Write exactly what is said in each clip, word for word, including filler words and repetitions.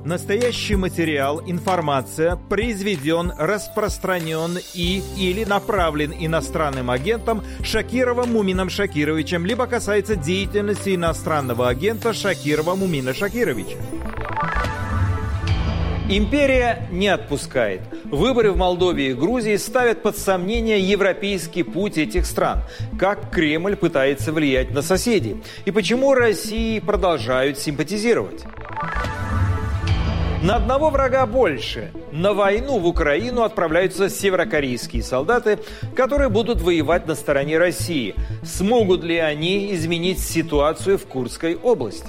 Настоящий материал, информация произведен, распространен и или направлен иностранным агентом Шакировым Мумином Шакировичем, либо касается деятельности иностранного агента Шакирова Мумина Шакировича. Империя не отпускает. Выборы в Молдове и Грузии ставят под сомнение европейский путь этих стран. Как Кремль пытается влиять на соседей? И почему России продолжают симпатизировать? На одного врага больше. На войну в Украину отправляются северокорейские солдаты, которые будут воевать на стороне России. Смогут ли они изменить ситуацию в Курской области?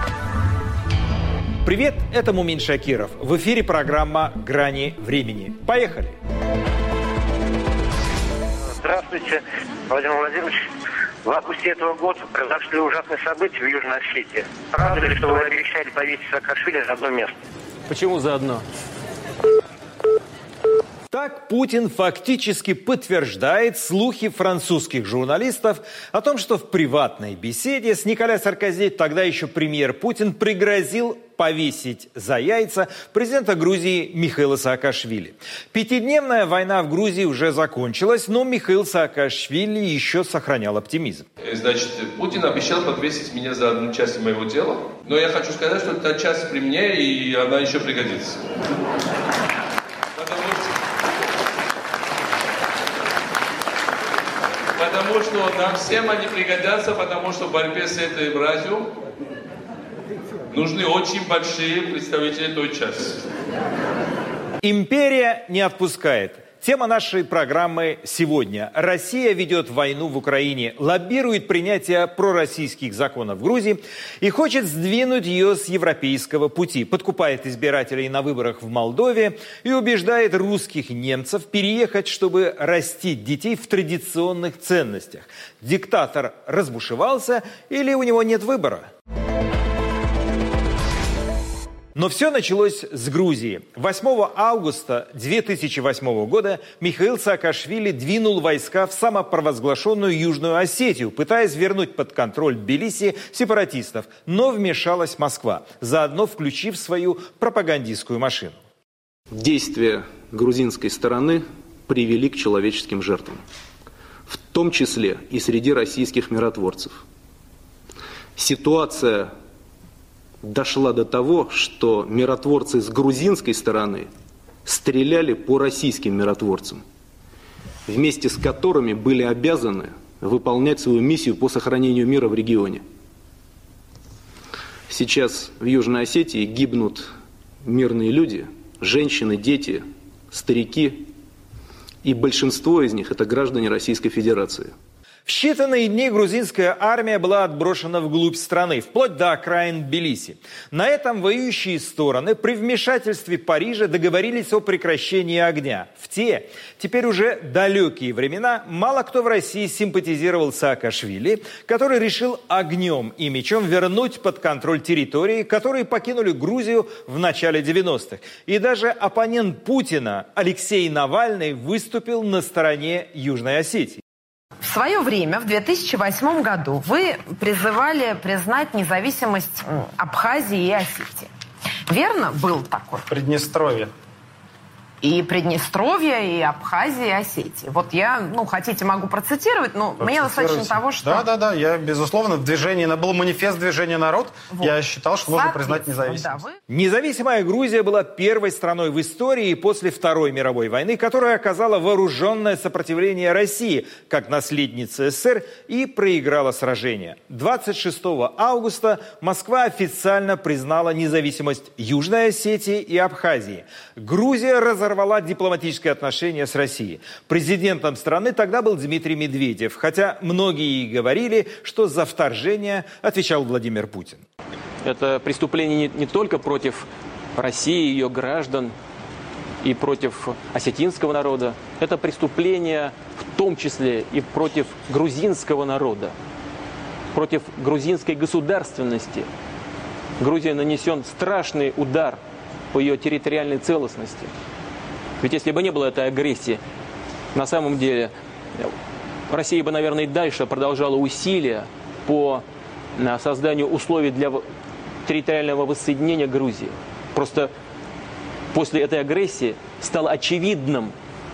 Привет, это Мумин Шакиров. В эфире программа «Грани времени». Поехали! Здравствуйте, Владимир Владимирович. В августе этого года произошли ужасные события в Южной Осетии. Правда ли, что вы обещали повесить Саакашвили за одно место? Почему заодно? Так Путин фактически подтверждает слухи французских журналистов о том, что в приватной беседе с Николя Саркози, тогда еще премьер Путин, пригрозил повесить за яйца президента Грузии Михаила Саакашвили. Пятидневная война в Грузии уже закончилась, но Михаил Саакашвили еще сохранял оптимизм. Значит, Путин обещал подвесить меня за одну часть моего тела, но я хочу сказать, что эта часть при мне, и она еще пригодится. Потому что нам всем они пригодятся, потому что в борьбе с этой мразью нужны очень большие представители той части. Империя не отпускает. Тема нашей программы сегодня. Россия ведет войну в Украине, лоббирует принятие пророссийских законов в Грузии и хочет сдвинуть ее с европейского пути. Подкупает избирателей на выборах в Молдове и убеждает русских немцев переехать, чтобы растить детей в традиционных ценностях. Диктатор разбушевался или у него нет выбора? Но все началось с Грузии. восьмого августа две тысячи восьмого года Михаил Саакашвили двинул войска в самопровозглашенную Южную Осетию, пытаясь вернуть под контроль Тбилиси сепаратистов. Но вмешалась Москва, заодно включив свою пропагандистскую машину. Действия грузинской стороны привели к человеческим жертвам, в том числе и среди российских миротворцев. Ситуация дошла до того, что миротворцы с грузинской стороны стреляли по российским миротворцам, вместе с которыми были обязаны выполнять свою миссию по сохранению мира в регионе. Сейчас в Южной Осетии гибнут мирные люди, женщины, дети, старики, и большинство из них – это граждане Российской Федерации. В считанные дни грузинская армия была отброшена вглубь страны, вплоть до окраин Тбилиси. На этом воюющие стороны при вмешательстве Парижа договорились о прекращении огня. В те, теперь уже далекие времена, мало кто в России симпатизировал Саакашвили, который решил огнем и мечом вернуть под контроль территории, которые покинули Грузию в начале девяностых. И даже оппонент Путина Алексей Навальный выступил на стороне Южной Осетии. В свое время, в две тысячи восьмом году, вы призывали признать независимость Абхазии и Осетии. Верно? Был такой? Приднестровье. И Приднестровье, и Абхазия, и Осетия. Вот я, ну, хотите, могу процитировать, но мне достаточно того, что... Да, да, да, я, безусловно, в движении, был манифест движения «Народ», вот. Я считал, что нужно признать независимость. Да, вы... Независимая Грузия была первой страной в истории после Второй мировой войны, которая оказала вооруженное сопротивление России, как наследница СССР, и проиграла сражение. двадцать шестого августа Москва официально признала независимость Южной Осетии и Абхазии. Грузия разорвала Разорвала дипломатические отношения с Россией. Президентом страны тогда был Дмитрий Медведев, хотя многие и говорили, что за вторжение отвечал Владимир Путин. Это преступление не, не только против России, ее граждан и против осетинского народа. Это преступление в том числе и против грузинского народа, против грузинской государственности. Грузии нанесен страшный удар по ее территориальной целостности. Ведь если бы не было этой агрессии, на самом деле Россия бы, наверное, и дальше продолжала усилия по созданию условий для территориального воссоединения Грузии. Просто после этой агрессии стало очевидным,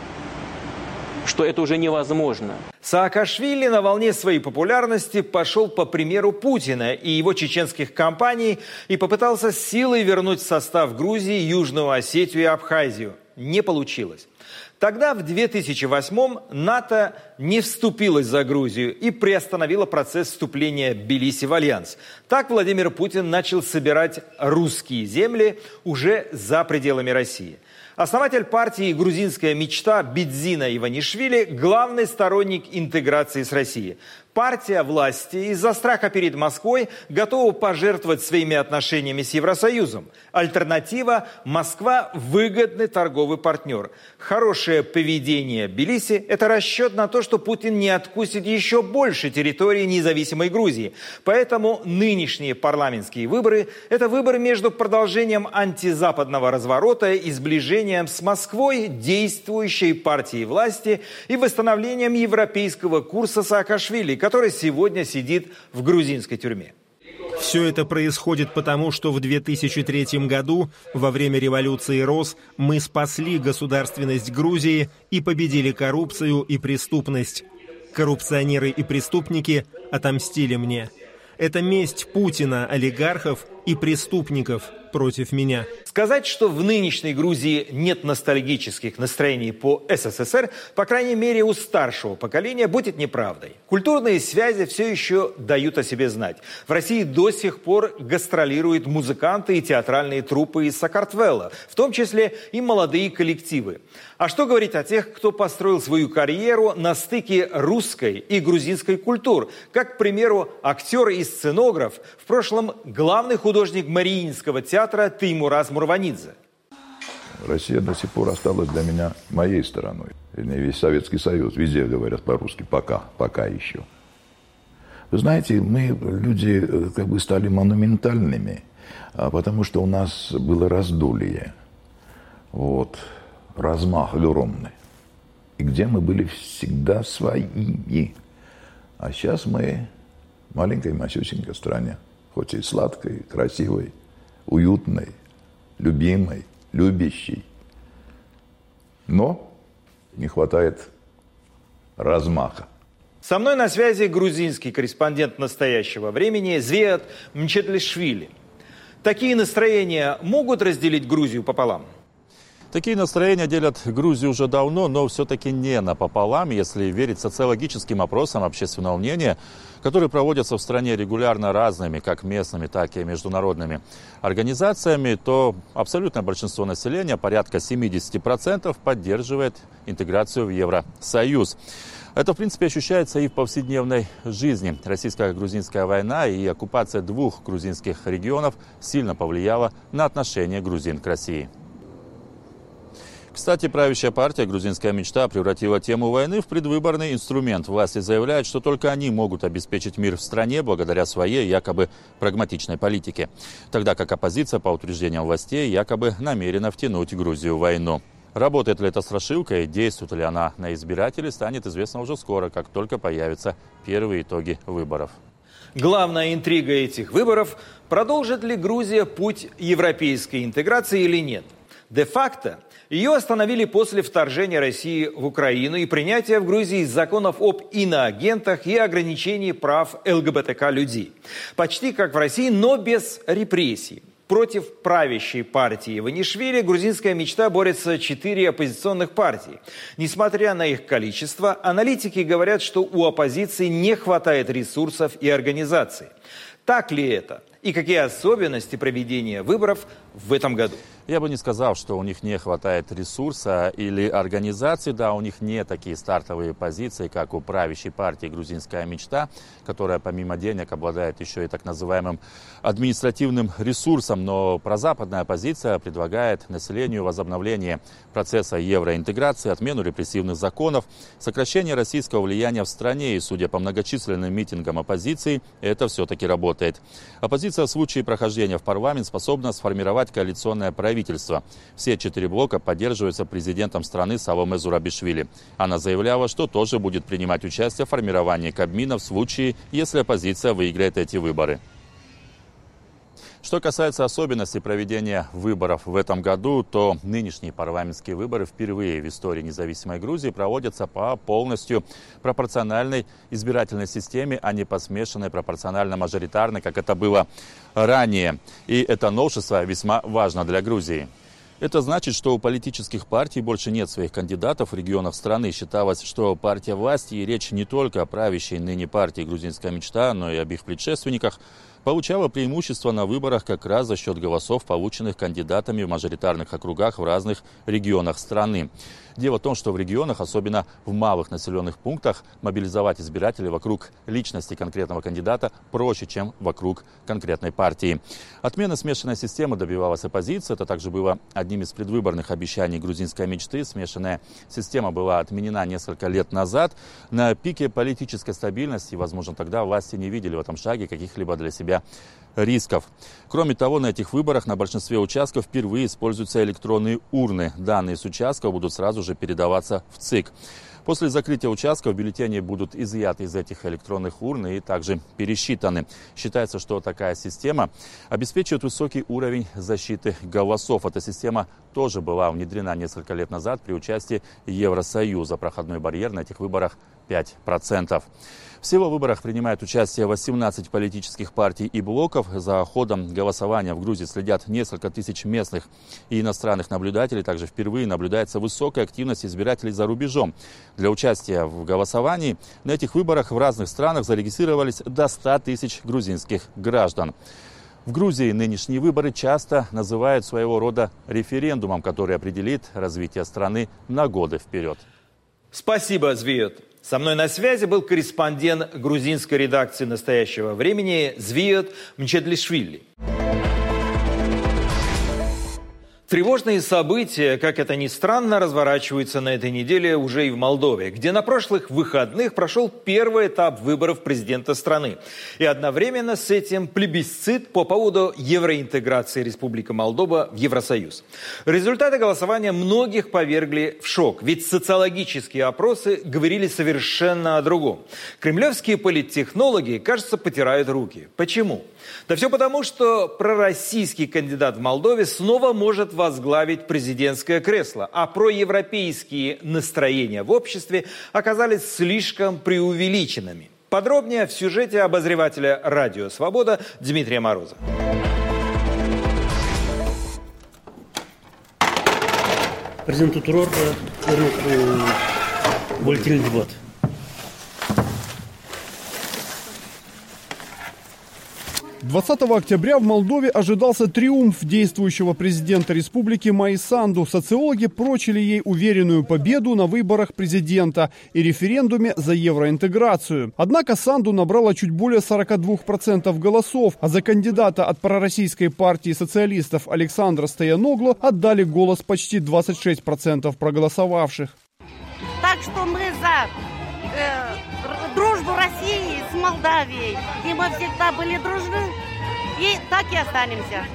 что это уже невозможно. Саакашвили на волне своей популярности пошел по примеру Путина и его чеченских кампаний и попытался силой вернуть в состав Грузии Южную Осетию и Абхазию. Не получилось. Тогда, в две тысячи восьмом, НАТО не вступилось за Грузию и приостановило процесс вступления Тбилиси в альянс. Так Владимир Путин начал собирать русские земли уже за пределами России. Основатель партии «Грузинская мечта» Бидзина Иванишвили – главный сторонник интеграции с Россией. Партия власти из-за страха перед Москвой готова пожертвовать своими отношениями с Евросоюзом. Альтернатива – Москва – выгодный торговый партнер. Хорошее поведение Тбилиси – это расчет на то, что Путин не откусит еще больше территории независимой Грузии. Поэтому нынешние парламентские выборы – это выбор между продолжением антизападного разворота и сближением с Москвой, действующей партией власти, и восстановлением европейского курса Саакашвили, который сегодня сидит в грузинской тюрьме. Все это происходит потому, что в две тысячи третьем году, во время революции РОС, мы спасли государственность Грузии и победили коррупцию и преступность. Коррупционеры и преступники отомстили мне. Это месть Путина, олигархов и преступников против меня. Сказать, что в нынешней Грузии нет ностальгических настроений по СССР, по крайней мере у старшего поколения, будет неправдой. Культурные связи все еще дают о себе знать. В России до сих пор гастролируют музыканты и театральные труппы из Сакартвело, в том числе и молодые коллективы. А что говорить о тех, кто построил свою карьеру на стыке русской и грузинской культур, как, к примеру, актер и сценограф, в прошлом главный художник Мариинского театра Теймураз Мурванидзе. Россия до сих пор осталась для меня моей стороной. Вернее, весь Советский Союз, везде говорят по-русски, пока, пока еще. Вы знаете, мы, люди, как бы стали монументальными, потому что у нас было раздолье, вот, размах огромный. И где мы были всегда свои. А сейчас мы в маленькой, масюсенькой стране, хоть и сладкой, красивой, уютной, любимой, любящей. Но не хватает размаха. Со мной на связи грузинский корреспондент настоящего времени Звиат Мчетлишвили. Такие настроения могут разделить Грузию пополам? Такие настроения делят Грузию уже давно, но все-таки не напополам, если верить социологическим опросам общественного мнения, которые проводятся в стране регулярно разными, как местными, так и международными организациями, то абсолютное большинство населения, порядка семьдесят процентов, поддерживает интеграцию в Евросоюз. Это, в принципе, ощущается и в повседневной жизни. Российско-грузинская война и оккупация двух грузинских регионов сильно повлияла на отношение грузин к России. Кстати, правящая партия «Грузинская мечта» превратила тему войны в предвыборный инструмент. Власти заявляют, что только они могут обеспечить мир в стране благодаря своей якобы прагматичной политике. Тогда как оппозиция, по утверждениям властей, якобы намерена втянуть Грузию в войну. Работает ли эта страшилка и действует ли она на избирателей, станет известно уже скоро, как только появятся первые итоги выборов. Главная интрига этих выборов – продолжит ли Грузия путь европейской интеграции или нет. Де-факто ее остановили после вторжения России в Украину и принятия в Грузии законов об иноагентах и ограничении прав ЛГБТК-людей. Почти как в России, но без репрессий. Против правящей партии Иванишвили «Грузинская мечта» борется четыре оппозиционных партии. Несмотря на их количество, аналитики говорят, что у оппозиции не хватает ресурсов и организаций. Так ли это? И какие особенности проведения выборов в этом году? Я бы не сказал, что у них не хватает ресурса или организации. Да, у них не такие стартовые позиции, как у правящей партии «Грузинская мечта», которая помимо денег обладает еще и так называемым административным ресурсом. Но прозападная оппозиция предлагает населению возобновление процесса евроинтеграции, отмену репрессивных законов, сокращение российского влияния в стране. И, судя по многочисленным митингам оппозиции, это все-таки работает. Оппозиция в случае прохождения в парламент способна сформировать коалиционное правительство. Правительства. Все четыре блока поддерживаются президентом страны Саломе Зурабишвили. Она заявляла, что тоже будет принимать участие в формировании Кабмина в случае, если оппозиция выиграет эти выборы. Что касается особенностей проведения выборов в этом году, то нынешние парламентские выборы впервые в истории независимой Грузии проводятся по полностью пропорциональной избирательной системе, а не по смешанной пропорционально-мажоритарной, как это было ранее. И это новшество весьма важно для Грузии. Это значит, что у политических партий больше нет своих кандидатов в регионах страны. Считалось, что партия власти, и речь не только о правящей ныне партии «Грузинская мечта», но и об их предшественниках, получала преимущество на выборах как раз за счет голосов, полученных кандидатами в мажоритарных округах в разных регионах страны. Дело в том, что в регионах, особенно в малых населенных пунктах, мобилизовать избирателей вокруг личности конкретного кандидата проще, чем вокруг конкретной партии. Отмена смешанной системы добивалась оппозиция. Это также было одним из предвыборных обещаний грузинской мечты. Смешанная система была отменена несколько лет назад. На пике политической стабильности, возможно, тогда власти не видели в этом шаге каких-либо для себя рисков. Кроме того, на этих выборах на большинстве участков впервые используются электронные урны. Данные с участков будут сразу же передаваться в ЦИК. После закрытия участков бюллетени будут изъяты из этих электронных урн и также пересчитаны. Считается, что такая система обеспечивает высокий уровень защиты голосов. Эта система тоже была внедрена несколько лет назад при участии Евросоюза. Проходной барьер на этих выборах пять процентов. Всего в выборах принимают участие восемнадцать политических партий и блоков. За ходом голосования в Грузии следят несколько тысяч местных и иностранных наблюдателей. Также впервые наблюдается высокая активность избирателей за рубежом. Для участия в голосовании на этих выборах в разных странах зарегистрировались до ста тысяч грузинских граждан. В Грузии нынешние выборы часто называют своего рода референдумом, который определит развитие страны на годы вперед. Спасибо, Звиот. Со мной на связи был корреспондент грузинской редакции «Настоящего времени» Звиот Мчедлишвили. Тревожные события, как это ни странно, разворачиваются на этой неделе уже и в Молдове, где на прошлых выходных прошел первый этап выборов президента страны. И одновременно с этим плебисцит по поводу евроинтеграции Республики Молдова в Евросоюз. Результаты голосования многих повергли в шок, ведь социологические опросы говорили совершенно о другом. Кремлевские политтехнологи, кажется, потирают руки. Почему? Да все потому, что пророссийский кандидат в Молдове снова может возглавить президентское кресло, а проевропейские настроения в обществе оказались слишком преувеличенными. Подробнее в сюжете обозревателя «Радио Свобода» Дмитрия Мороза. Президент Турор вольтильный двод. двадцатого октября в Молдове ожидался триумф действующего президента республики Майи Санду. Социологи прочили ей уверенную победу на выборах президента и референдуме за евроинтеграцию. Однако Санду набрала чуть более сорока двух процентов голосов, а за кандидата от пророссийской партии социалистов Александра Стояноглу отдали голос почти двадцать шесть процентов проголосовавших. Так что мы за э, дружбу России с Молдавией, и мы всегда были дружны, и так и останемся.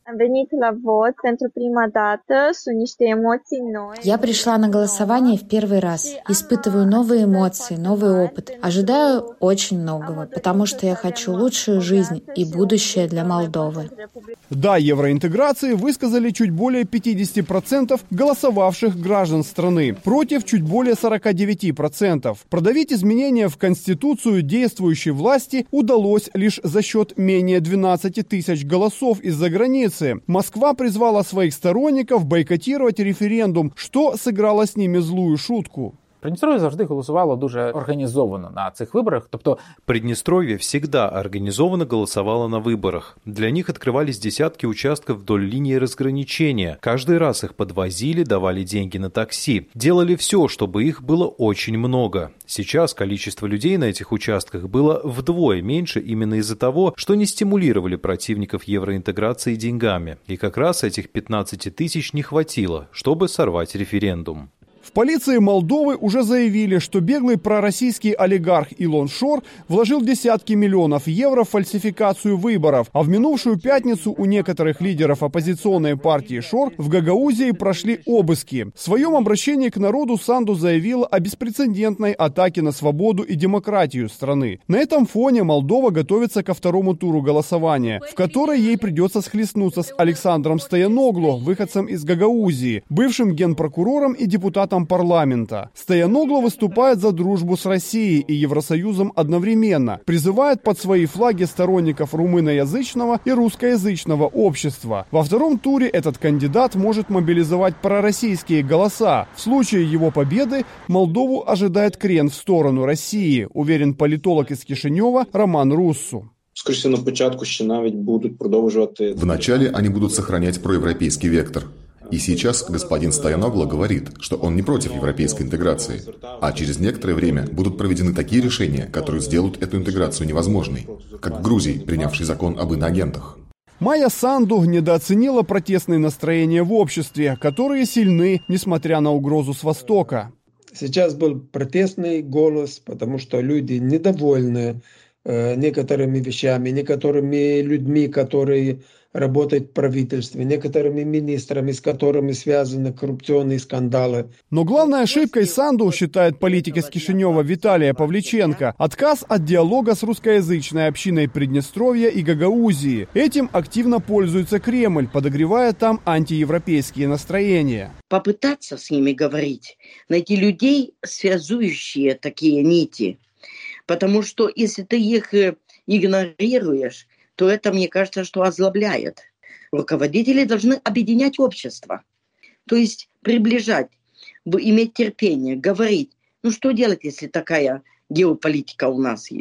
Я пришла на голосование в первый раз. Испытываю новые эмоции, новый опыт. Ожидаю очень многого, потому что я хочу лучшую жизнь и будущее для Молдовы. Да, евроинтеграции высказали чуть более пятьдесят процентов голосовавших граждан страны, против чуть более сорока девяти процентов. Продавить изменения в Конституцию действующей власти удалось лишь за счет менее двенадцати тысяч голосов из-за границы. Москва призвала своих сторонников бойкотировать референдум, що сыграло з ними злую шутку. Придністров'я завжди голосувало дуже організовано на цих виборах. Тобто Приднестровье всегда организованно голосовало на выборах. Для них открывались десятки участков вдоль линии разграничения. Каждый раз их подвозили, давали деньги на такси. Делали все, чтобы их было очень много. Сейчас количество людей на этих участках было вдвое меньше именно из-за того, что не стимулировали противников евроинтеграции деньгами. И как раз этих пятнадцати тысяч не хватило, чтобы сорвать референдум. В полиции Молдовы уже заявили, что беглый пророссийский олигарх Илон Шор вложил десятки миллионов евро в фальсификацию выборов, а в минувшую пятницу у некоторых лидеров оппозиционной партии Шор в Гагаузии прошли обыски. В своем обращении к народу Санду заявила о беспрецедентной атаке на свободу и демократию страны. На этом фоне Молдова готовится ко второму туру голосования, в которой ей придется схлестнуться с Александром Стояноглу, выходцем из Гагаузии, бывшим генпрокурором и депутатом парламента. Стояноглу выступает за дружбу с Россией и Евросоюзом одновременно, призывает под свои флаги сторонников румыноязычного и русскоязычного общества. Во втором туре этот кандидат может мобилизовать пророссийские голоса. В случае его победы Молдову ожидает крен в сторону России, уверен политолог из Кишинева Роман Руссу. Вначале они будут сохранять проевропейский вектор. И сейчас господин Стояноглу говорит, что он не против европейской интеграции. А через некоторое время будут проведены такие решения, которые сделают эту интеграцию невозможной. Как в Грузии, принявшей закон об иноагентах. Майя Санду недооценила протестные настроения в обществе, которые сильны, несмотря на угрозу с Востока. Сейчас был протестный голос, потому что люди недовольны э, некоторыми вещами, некоторыми людьми, которые работают в правительстве, некоторыми министрами, с которыми связаны коррупционные скандалы. Но главной ошибкой Санду, считает политик из Кишинева Виталия Павличенко, отказ от диалога с русскоязычной общиной Приднестровья и Гагаузии. Этим активно пользуется Кремль, подогревая там антиевропейские настроения. Попытаться с ними говорить, найти людей, связующие такие нити. Потому что если ты их игнорируешь, то это, мне кажется, что озлобляет. Руководители должны объединять общество, то есть приближать, иметь терпение, говорить. Ну что делать, если такая геополитика у нас?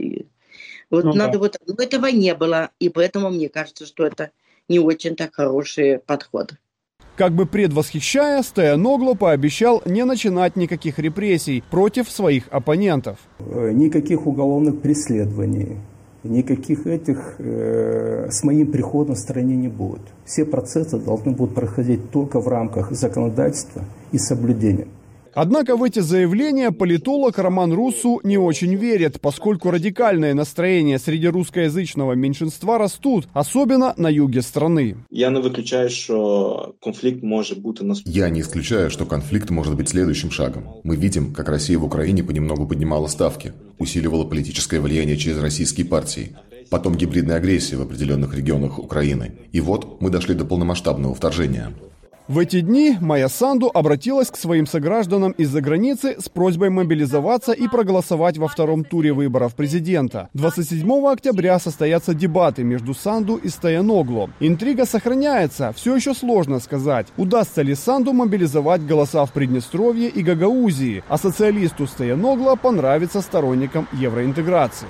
Вот ну, надо да. вот, но этого не было, и поэтому мне кажется, что это не очень-то хороший подход. Как бы предвосхищая, Стояноглу пообещал не начинать никаких репрессий против своих оппонентов. Никаких уголовных преследований. Никаких этих э, с моим приходом в стране не будет. Все процессы должны будут проходить только в рамках законодательства и соблюдения. Однако в эти заявления политолог Роман Руссу не очень верит, поскольку радикальные настроения среди русскоязычного меньшинства растут, особенно на юге страны. Я не выключаю, что конфликт может быть на... Я не исключаю, что конфликт может быть следующим шагом. Мы видим, как Россия в Украине понемногу поднимала ставки, усиливала политическое влияние через российские партии, потом гибридная агрессия в определенных регионах Украины. И вот мы дошли до полномасштабного вторжения. В эти дни Майя Санду обратилась к своим согражданам из-за границы с просьбой мобилизоваться и проголосовать во втором туре выборов президента. двадцать седьмого октября состоятся дебаты между Санду и Стояноглу. Интрига сохраняется, все еще сложно сказать, удастся ли Санду мобилизовать голоса в Приднестровье и Гагаузии, а социалисту Стояногла понравится сторонникам евроинтеграции.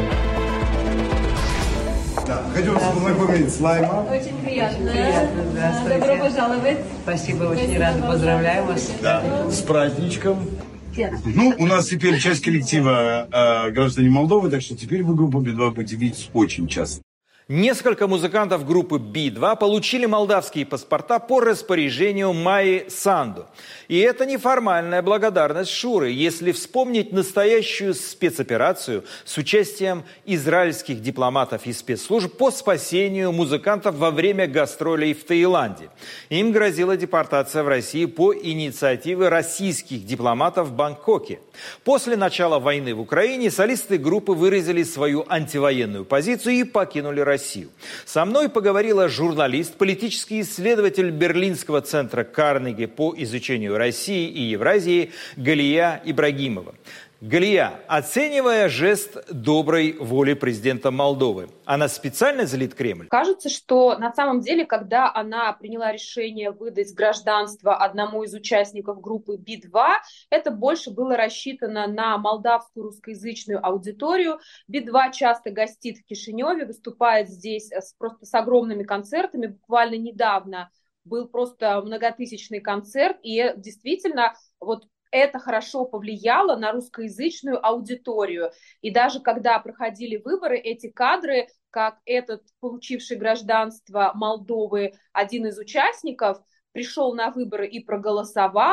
Да, хотел да, познакомить с Лайма. Очень приятно. приятно. Здравствуйте. Добро пожаловать. Спасибо, очень Спасибо. рада. Поздравляю вас. Да, с праздничком. Ну, у нас теперь часть коллектива э, граждане Молдовы, так что теперь вы группу Би два будете видеть очень часто. Несколько музыкантов группы Би два получили молдавские паспорта по распоряжению Майи Санду. И это неформальная благодарность Шуры, если вспомнить настоящую спецоперацию с участием израильских дипломатов и спецслужб по спасению музыкантов во время гастролей в Таиланде. Им грозила депортация в Россию по инициативе российских дипломатов в Бангкоке. После начала войны в Украине солисты группы выразили свою антивоенную позицию и покинули Россию. Россию. Со мной поговорила журналист, политический исследователь Берлинского центра Карнеги по изучению России и Евразии Галия Ибрагимова. Галия, оценивая жест доброй воли президента Молдовы, она специально злит Кремль? Кажется, что на самом деле, когда она приняла решение выдать гражданство одному из участников группы Би два, это больше было рассчитано на молдавскую русскоязычную аудиторию. Би два часто гостит в Кишиневе, выступает здесь с, просто с огромными концертами. Буквально недавно был просто многотысячный концерт, и действительно вот это хорошо повлияло на русскоязычную аудиторию. И даже когда проходили выборы, эти кадры, как этот, получивший гражданство Молдовы, один из участников, пришел на выборы и проголосовал,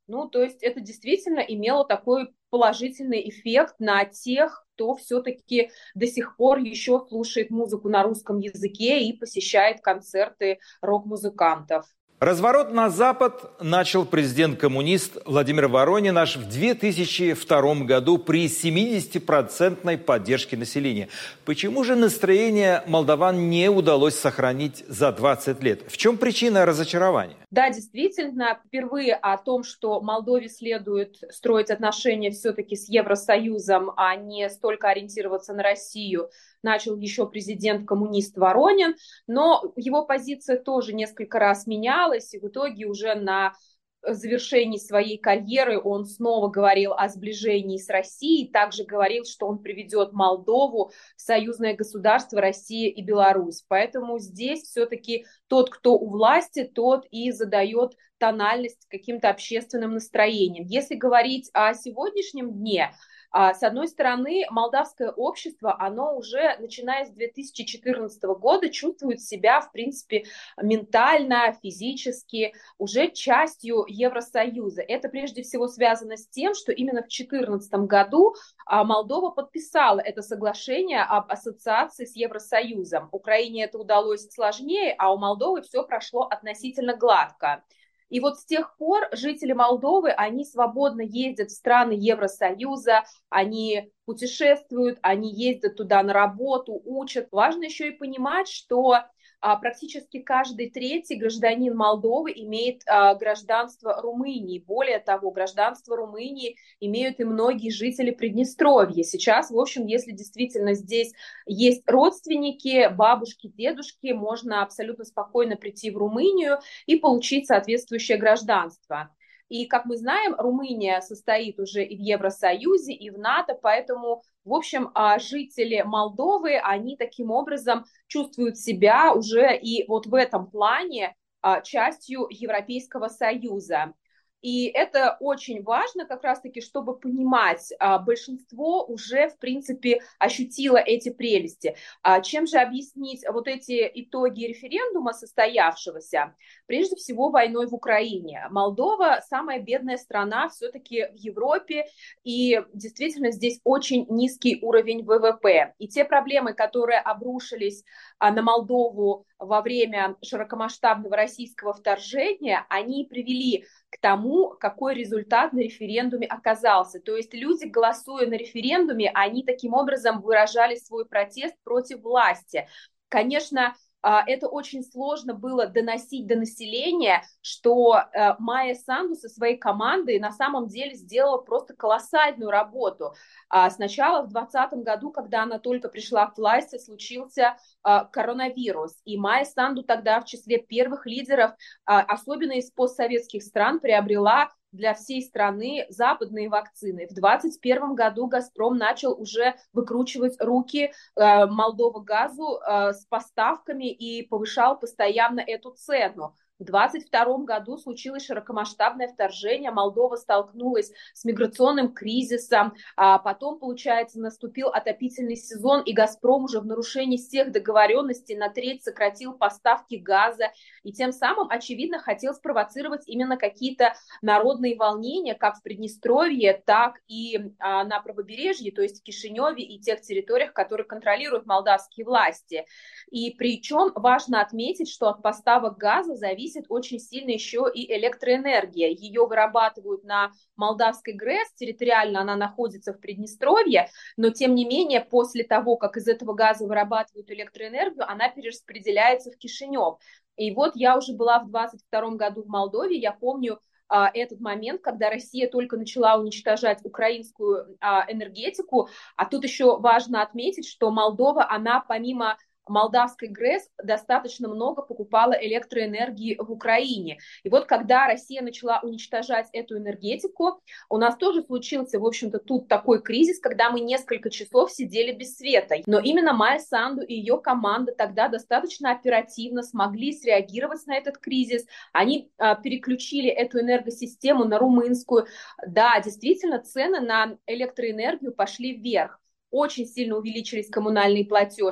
Ну, то есть это действительно имело такой положительный эффект на тех, кто все-таки до сих пор еще слушает музыку на русском языке и посещает концерты рок-музыкантов. Разворот на Запад начал президент-коммунист Владимир Воронин аж в две тысячи втором году при семидесятипроцентной поддержке населения. Почему же настроение молдаван не удалось сохранить за двадцать лет? В чем причина разочарования? Да, действительно, впервые о том, что Молдове следует строить отношения все-таки с Евросоюзом, а не столько ориентироваться на Россию, начал еще президент-коммунист Воронин, но его позиция тоже несколько раз менялась, и в итоге уже на завершении своей карьеры он снова говорил о сближении с Россией, также говорил, что он приведет Молдову в союзное государство Россия и Беларусь. Поэтому здесь все-таки тот, кто у власти, тот и задает тональность каким-то общественным настроением. Если говорить о сегодняшнем дне, с одной стороны, молдавское общество, оно уже, начиная с две тысячи четырнадцатого года, чувствует себя, в принципе, ментально, физически, уже частью Евросоюза. Это прежде всего связано с тем, что именно в две тысячи четырнадцатом году Молдова подписала это соглашение об ассоциации с Евросоюзом. Украине это удалось сложнее, а у Молдовы все прошло относительно гладко. И вот с тех пор жители Молдовы, они свободно ездят в страны Евросоюза, они путешествуют, они ездят туда на работу, учат. Важно еще и понимать, что а, практически каждый третий гражданин Молдовы имеет а, гражданство Румынии. Более того, гражданство Румынии имеют и многие жители Приднестровья. Сейчас, в общем, если действительно здесь есть родственники, бабушки, дедушки, можно абсолютно спокойно прийти в Румынию и получить соответствующее гражданство. И, как мы знаем, Румыния состоит уже и в Евросоюзе, и в НАТО, поэтому, в общем, жители Молдовы, они таким образом чувствуют себя уже и вот в этом плане частью Европейского Союза. И это очень важно как раз-таки, чтобы понимать, большинство уже, в принципе, ощутило эти прелести. Чем же объяснить вот эти итоги референдума состоявшегося? Прежде всего, войной в Украине. Молдова самая бедная страна все-таки в Европе, и действительно здесь очень низкий уровень вэ вэ пэ. И те проблемы, которые обрушились на Молдову во время широкомасштабного российского вторжения, они привели к тому, какой результат на референдуме оказался. То есть люди, голосуя на референдуме, они таким образом выражали свой протест против власти. Конечно, это очень сложно было доносить до населения, что Майя Санду со своей командой на самом деле сделала просто колоссальную работу. Сначала в двадцатом году, когда она только пришла к власти, случился коронавирус. И Майя Санду тогда в числе первых лидеров, особенно из постсоветских стран, приобрела для всей страны западные вакцины. В двадцать первом году «Газпром» начал уже выкручивать руки э, Молдова-газу э, с поставками и повышал постоянно эту цену. В двадцать втором году случилось широкомасштабное вторжение, Молдова столкнулась с миграционным кризисом, а потом, получается, наступил отопительный сезон, и «Газпром» уже в нарушении всех договоренностей на треть сократил поставки газа, и тем самым, очевидно, хотел спровоцировать именно какие-то народные волнения, как в Приднестровье, так и а, на правобережье, то есть в Кишиневе и тех территориях, которые контролируют молдавские власти. И причем важно отметить, что от поставок газа зависит очень сильно еще и электроэнергия. Ее вырабатывают на Молдавской ГРЭС, территориально она находится в Приднестровье, но тем не менее после того, как из этого газа вырабатывают электроэнергию, она перераспределяется в Кишинев. И вот я уже была в двадцать втором году в Молдове, я помню а, этот момент, когда Россия только начала уничтожать украинскую а, энергетику, а тут еще важно отметить, что Молдова, она помимо Молдавской ГРЭС достаточно много покупала электроэнергии в Украине. И вот когда Россия начала уничтожать эту энергетику, у нас тоже случился, в общем-то, тут такой кризис, когда мы несколько часов сидели без света. Но именно Майя Санду и ее команда тогда достаточно оперативно смогли среагировать на этот кризис. Они а, переключили эту энергосистему на румынскую. Да, действительно, цены на электроэнергию пошли вверх. Очень сильно увеличились коммунальные платежки.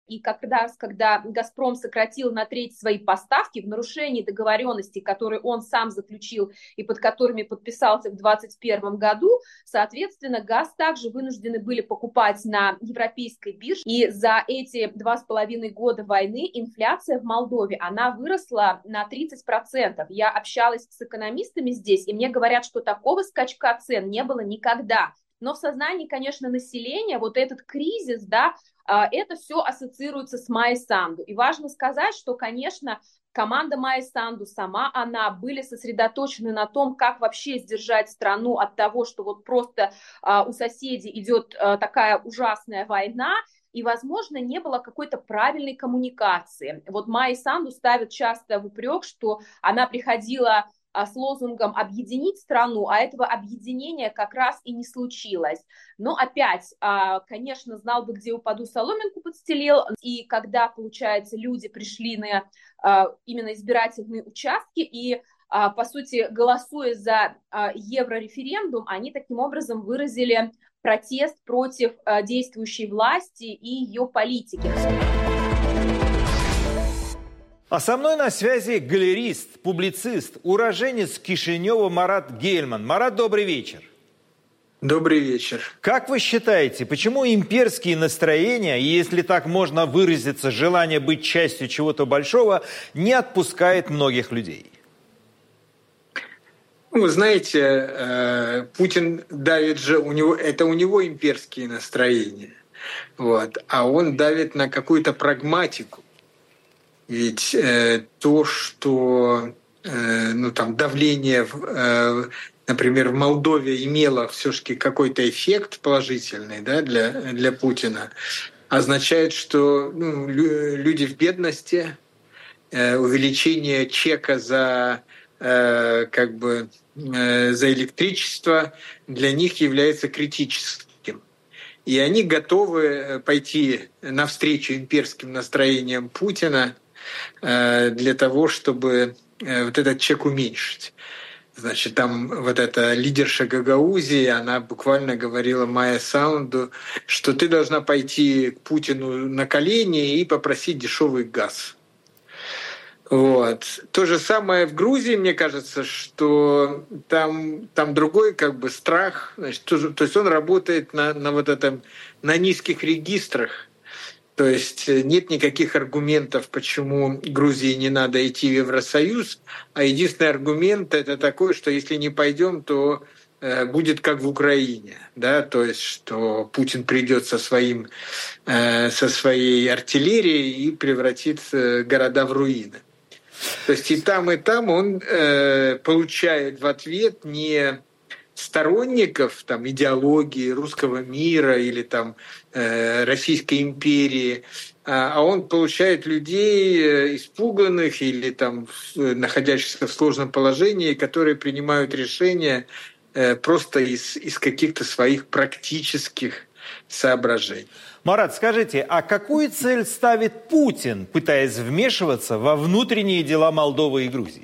и как раз когда «Газпром» сократил на треть свои поставки в нарушении договоренностей, которые он сам заключил и под которыми подписался в двадцать первом году, соответственно, газ также вынуждены были покупать на европейской бирже. И за эти два с половиной года войны инфляция в Молдове, она выросла на тридцать процентов. Я общалась с экономистами здесь, и мне говорят, что такого скачка цен не было никогда. Но в сознании, конечно, населения вот этот кризис, да, это все ассоциируется с Майей Санду. И важно сказать, что, конечно, команда Майи Санду, сама она, были сосредоточены на том, как вообще сдержать страну от того, что вот просто у соседей идет такая ужасная война, и, возможно, не было какой-то правильной коммуникации. Вот Майи Санду ставят часто в упрек, что она приходила с лозунгом «объединить страну», а этого объединения как раз и не случилось. Но опять, конечно, знал бы, где упаду, соломинку подстелил. И когда, получается, люди пришли на именно избирательные участки и, по сути, голосуя за еврореферендум, они таким образом выразили протест против действующей власти и ее политики. А со мной на связи галерист, публицист, уроженец Кишинева Марат Гельман. Марат, добрый вечер. Добрый вечер. Как вы считаете, почему имперские настроения, и если так можно выразиться, желание быть частью чего-то большого, не отпускает многих людей? Вы знаете, Путин давит же, у него, это у него имперские настроения, вот, а он давит на какую-то прагматику. Ведь э, то, что э, ну, там, давление, э, например, в Молдове имело все-таки какой-то эффект положительный, да, для, для Путина, означает, что ну, люди в бедности, э, увеличение чека за, э, как бы, э, за электричество для них является критическим. И они готовы пойти навстречу имперским настроениям Путина для того, чтобы вот этот чек уменьшить. Значит, там вот эта лидерша Гагаузии, она буквально говорила Майе Санду, что ты должна пойти к Путину на колени и попросить дешевый газ. Вот. То же самое в Грузии, мне кажется, что там, там другой как бы страх. Значит, то, то есть он работает на, на вот этом, на низких регистрах. То есть нет никаких аргументов, почему Грузии не надо идти в Евросоюз, а единственный аргумент это такой, что если не пойдем, то э, будет как в Украине, да, то есть что Путин придет со своим, э, со своей артиллерией и превратит э, города в руины. То есть и там, и там он э, получает в ответ не сторонников там, идеологии русского мира или там, э, Российской империи, а, а он получает людей э, испуганных или там, находящихся в сложном положении, которые принимают решения э, просто из, из каких-то своих практических соображений. Марат, скажите, а какую цель ставит Путин, пытаясь вмешиваться во внутренние дела Молдовы и Грузии?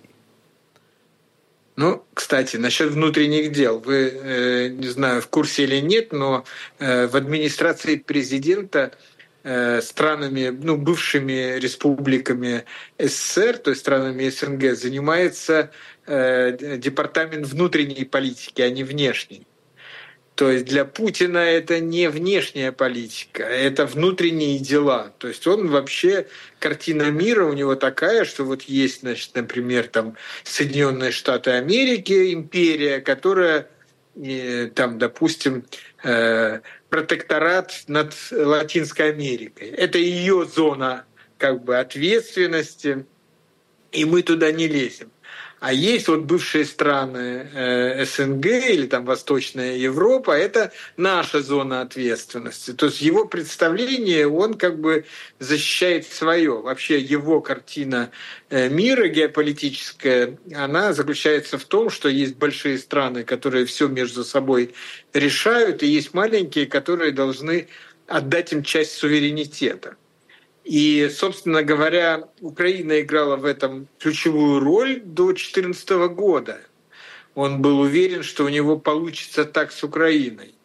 Ну, кстати, насчет внутренних дел. Вы, э, не знаю, в курсе или нет, но э, в администрации президента э, странами, ну, бывшими республиками СССР, то есть странами СНГ, занимается э, департамент внутренней политики, а не внешней. То есть для Путина это не внешняя политика, это внутренние дела. То есть он вообще, картина мира у него такая, что вот есть, значит, например, там Соединенные Штаты Америки, империя, которая, там, допустим, протекторат над Латинской Америкой. Это ее зона как бы ответственности, и мы туда не лезем. А есть вот бывшие страны э, СНГ или там Восточная Европа, это наша зона ответственности. То есть его представление, он как бы защищает свое. Вообще его картина э, мира геополитическая, она заключается в том, что есть большие страны, которые все между собой решают, и есть маленькие, которые должны отдать им часть суверенитета. И, собственно говоря, Украина играла в этом ключевую роль до две тысячи четырнадцатого года. Он был уверен, что у него получится так с Украиной.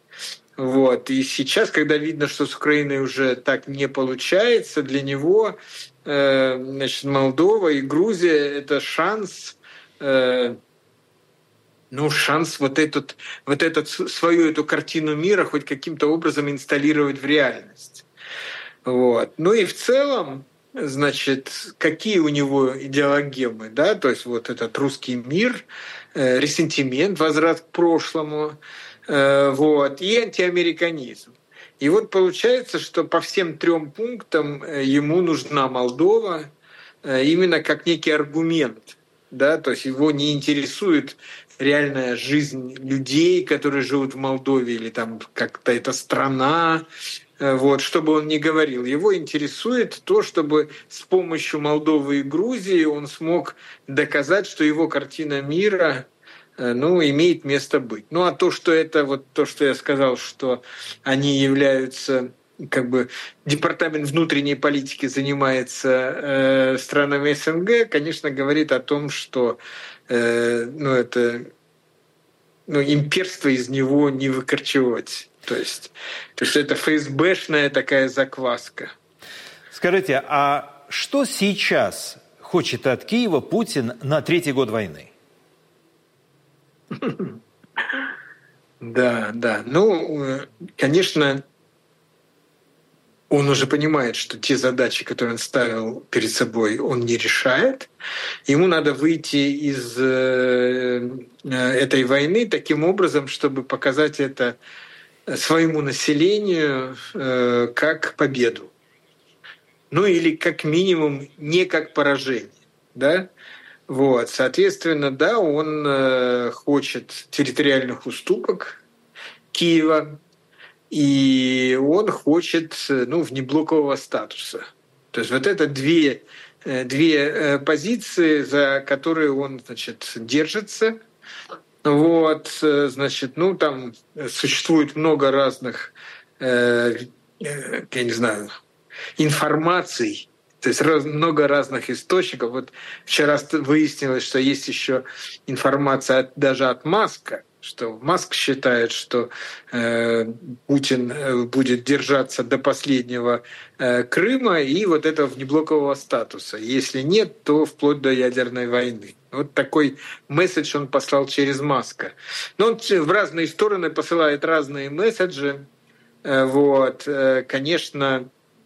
Вот. И сейчас, когда видно, что с Украиной уже так не получается, для него э, значит, Молдова и Грузия – это шанс, э, ну, шанс вот, этот, вот этот, свою эту картину мира хоть каким-то образом инсталлировать в реальность. Вот. Ну и в целом, значит, какие у него идеологемы, да, то есть вот этот русский мир, э, ресентимент, возврат к прошлому, э, вот, и антиамериканизм. И вот получается, что по всем трем пунктам ему нужна Молдова э, именно как некий аргумент, да, то есть его не интересует реальная жизнь людей, которые живут в Молдове, или там как-то эта страна, вот, что бы он ни говорил. Его интересует то, чтобы с помощью Молдовы и Грузии он смог доказать, что его картина мира, ну, имеет место быть. Ну, а то, что это, вот то, что я сказал, что они являются, как бы, департамент внутренней политики занимается э, странами СНГ, конечно, говорит о том, что э, ну, это, ну, имперство из него не выкорчевать. То есть, то есть это ФСБшная такая закваска. Скажите, а что сейчас хочет от Киева Путин на третий год войны? Да, да. Ну, конечно, он уже понимает, что те задачи, которые он ставил перед собой, он не решает. Ему надо выйти из этой войны таким образом, чтобы показать это своему населению как победу. Ну или как минимум не как поражение. Да? Вот. Соответственно, да, он э, хочет территориальных уступок Киева, и он хочет, ну, внеблокового статуса. То есть вот это две, две позиции, за которые он, значит, держится. Вот, значит, ну, там существует много разных, э, я не знаю, информаций, то есть раз, много разных источников. Вот вчера выяснилось, что есть еще информация от, даже от Маска, что Маск считает, что э, Путин будет держаться до последнего э, Крыма и вот этого внеблокового статуса. Если нет, то вплоть до ядерной войны. Вот такой месседж он послал через Маска. Но он в разные стороны посылает разные месседжи. Э, вот, э, конечно,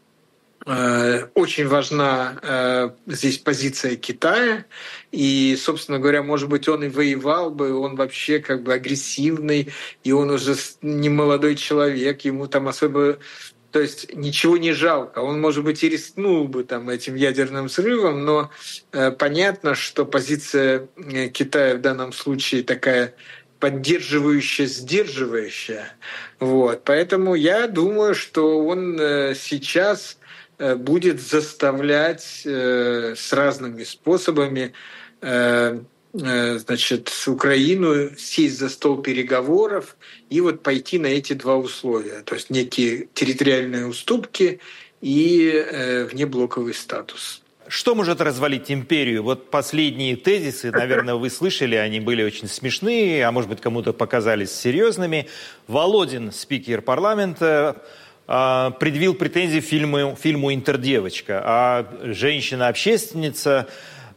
очень важна здесь позиция Китая, и, собственно говоря, может быть, он и воевал бы, он вообще как бы агрессивный, и он уже не молодой человек, ему там особо, то есть ничего не жалко. Он, может быть, и рискнул бы там этим ядерным взрывом, но понятно, что позиция Китая в данном случае такая поддерживающая, сдерживающая. Вот. Поэтому я думаю, что он сейчас будет заставлять э, с разными способами э, э, значит, Украину сесть за стол переговоров и вот пойти на эти два условия. То есть некие территориальные уступки и э, внеблоковый статус. Что может развалить империю? Вот последние тезисы, наверное, вы слышали, они были очень смешные, а может быть, кому-то показались серьезными. Володин, спикер парламента, предъявил претензии фильму, фильму «Интердевочка», а женщина-общественница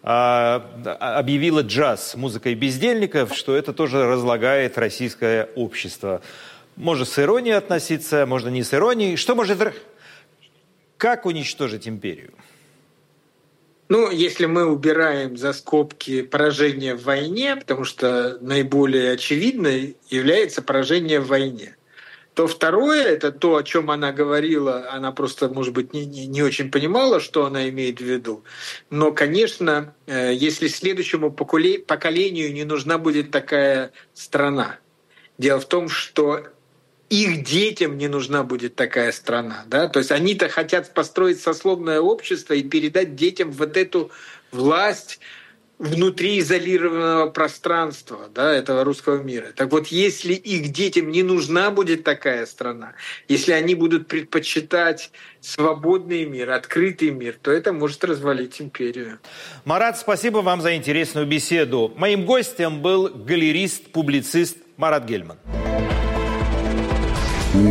объявила джаз музыкой бездельников, что это тоже разлагает российское общество. Можно с иронией относиться, можно не с иронией. Что может... Как уничтожить империю? Ну, если мы убираем за скобки поражение в войне, потому что наиболее очевидной является поражение в войне, то второе, это то, о чем она говорила, она просто, может быть, не, не, не очень понимала, что она имеет в виду. Но, конечно, если следующему поколению не нужна будет такая страна. Дело в том, что их детям не нужна будет такая страна. Да? То есть они-то хотят построить сословное общество и передать детям вот эту власть внутри изолированного пространства, да, этого русского мира. Так вот, если их детям не нужна будет такая страна, если они будут предпочитать свободный мир, открытый мир, то это может развалить империю. Марат, спасибо вам за интересную беседу. Моим гостем был галерист, публицист Марат Гельман.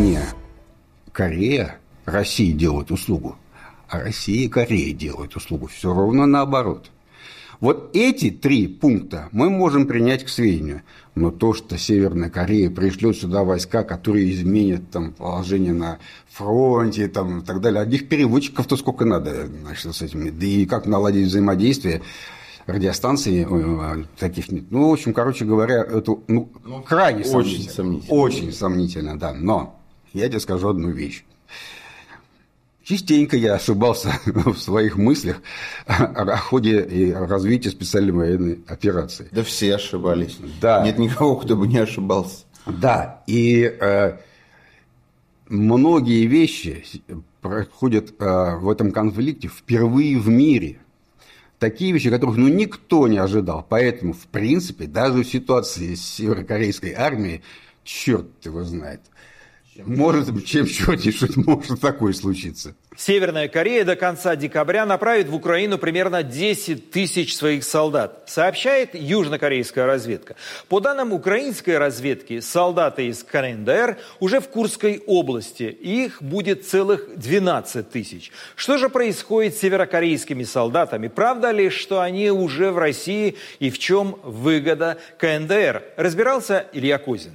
Корея России делает услугу, а Россия и Корея делают услугу. Все ровно наоборот. Вот эти три пункта мы можем принять к сведению. Но то, что Северная Корея пришлет сюда войска, которые изменят там, положение на фронте там, и так далее, одних переводчиков-то сколько надо, значит, с этими. Да и как наладить взаимодействие, радиостанций э, таких нет. Ну, в общем, короче говоря, это ну, крайне очень сомнительно. сомнительно. Очень сомнительно, да. Но я тебе скажу одну вещь. Частенько я ошибался в своих мыслях о ходе и развитии специальной военной операции. Да все ошибались. Да. Нет никого, кто бы не ошибался. Да, и э, многие вещи происходят э, в этом конфликте впервые в мире. Такие вещи, которых ну, никто не ожидал. Поэтому, в принципе, даже в ситуации с северокорейской армией, черт его знает, может, чем черт может такое случиться. Северная Корея до конца декабря направит в Украину примерно десять тысяч своих солдат, сообщает южнокорейская разведка. По данным украинской разведки, солдаты из КНДР уже в Курской области. Их будет целых двенадцать тысяч. Что же происходит с северокорейскими солдатами? Правда ли, что они уже в России и в чем выгода КНДР? Разбирался Илья Козин.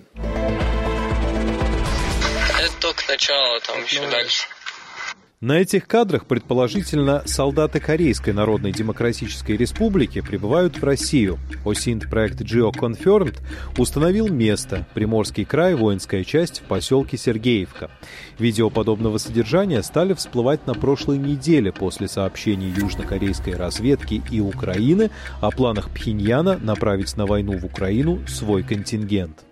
Это только начало, там еще дальше. На этих кадрах, предположительно, солдаты Корейской Народно-Демократической Республики прибывают в Россию. ОСИНТ-проект GeoConfirmed установил место – Приморский край, воинская часть в поселке Сергеевка. Видео подобного содержания стали всплывать на прошлой неделе после сообщений южнокорейской разведки и Украины о планах Пхеньяна направить на войну в Украину свой контингент.